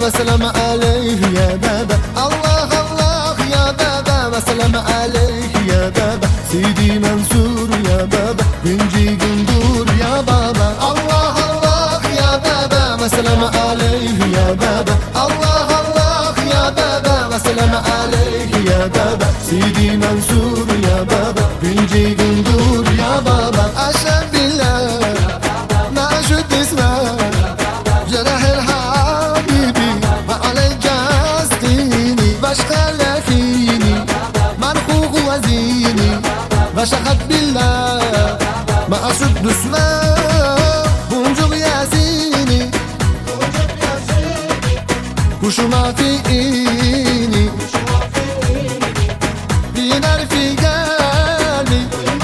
وسلام عليه يا بابا. الله الله يا بابا وسلام عليه يا بابا. سيدي منصور يا بابا بنجي قندور يا بابا. الله الله يا بابا وسلام عليه يا بابا. الله الله يا بابا وسلام عليه يا بابا. سيدي منصور يا بابا بنجي قندور يا بابا. أشهد بالله ما أشد اسمه جرح الحبيبي وعليك أستيني بشغل فيني منخوخ وزيني بشخد بالله ما أشد اسمه بنجغ ياسيني كشما في إيني بينار في قلبي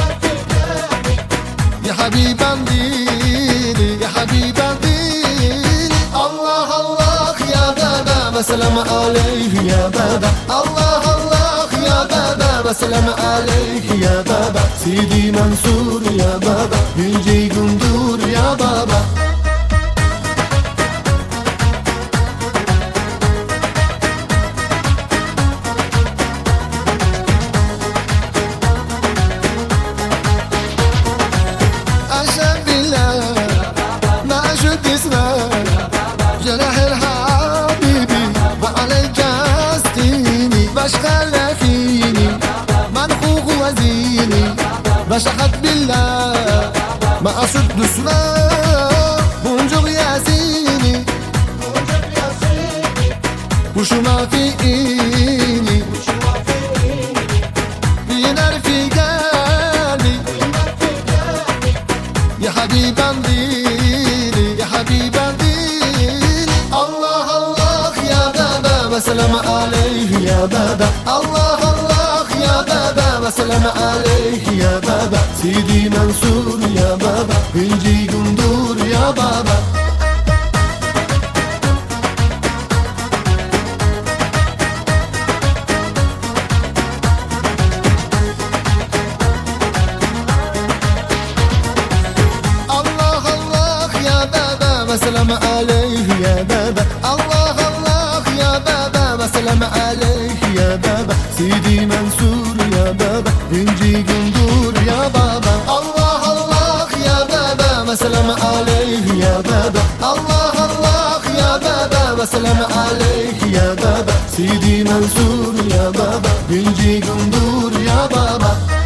يا حبيب ديني يا حبيب ديني. الله الله يا بابا وسلام عليه يا بابا. الله الله يا بابا وسلام عليه يا بابا. سيدي منصور يا بابا بنجي قندور يا بابا. أشهد بالله ما أشد اسمه جرح الحبيبي وعليك أستيني بشغل فيني منخوخ وزيني بشخد بالله ما أشد اسمه بنجغ ياسيني وشما في إيني بينار في قلبي يا حبيب ديني يا حبيب ديني. الله الله يا بابا وسلام عليه يا بابا. الله الله يا بابا وسلام عليه يا بابا. سيدي منصور يا بابا بنجي قندور يا بابا. وسلام عليه يا بابا. الله الله يا بابا وسلام عليه يا بابا. سيدي منصور يا بابا بنجي قندور يا بابا. الله الله يا بابا وسلام عليه يا بابا. الله الله يا بابا وسلام عليه يا بابا. سيدي منصور يا بابا بنجي قندور يا بابا.